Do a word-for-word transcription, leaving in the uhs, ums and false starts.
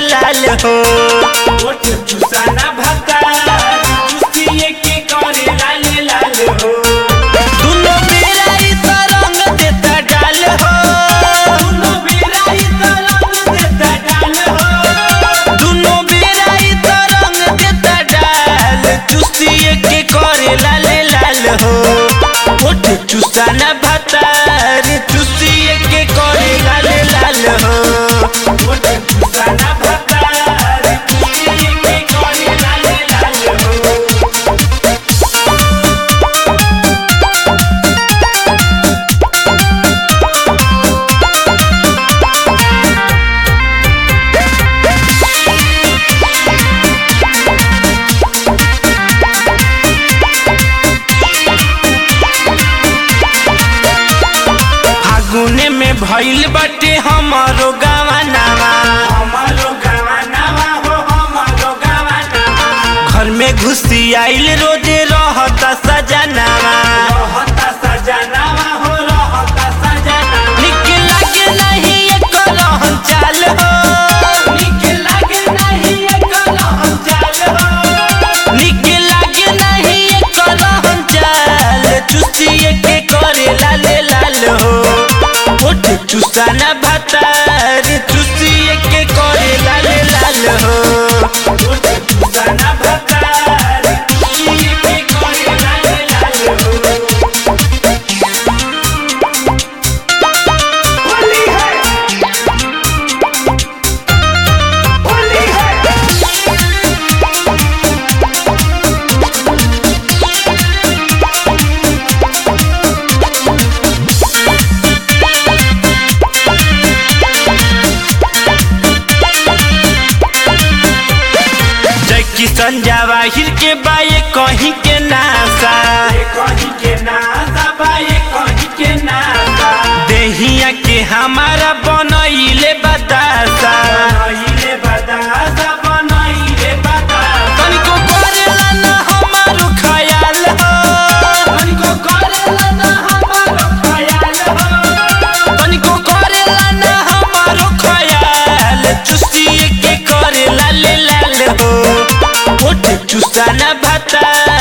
लाल हो। ओठ चुसाना भाता चुसिए के करे लाल लाल हो। दुनो बेरा ई तो रंग देता डाल हो। दुनो बेरा ई तो रंग देता डाल हो। दुनो बेरा ई तो रंग देता डाल चुसिए के करे लाल लाल हो। ओठ चुसाना भाता चुसिए के करे लाल लाल हो। ओठ चुसाना भाता चुसिए के करे लाल लाल हो। फागुने में भइल बाटे हमारो गवानावा। हमारो गवानावा हो हमारो गवानावा। घर में घुसी आइल रोजे रहता सजनावा। रहता सजनावा हो रहता सजनावा। निक लागे नहीं एको रहन चाल हो। निक लागे नहीं एको रहन चाल हो। निक लागे नहीं एको रहन चाल चुसिए के करे लाल लाल हो। ओठ चुसाना भाता चुसिए के करे लाल लाल हो। ओठ चुसाना भाता चुसिए के करे लाल लाल हो। होली है होली है। जय किशन जवाहिर के बाये कहीं के नासा। ये कहीं के नासा बा ये कहीं के नासा। देहिया के हमारा बनइले बतासा। बनाइले बतासा बनाइले बतासा। तनिको करेला ना हमारो ख्याल हो। तनिको करेला ना हमारो ख्याल हो। तनिको करेला ना हमारो ख्याल चुसिए के करे लाल लाल हो। ओठ चुसाना भाता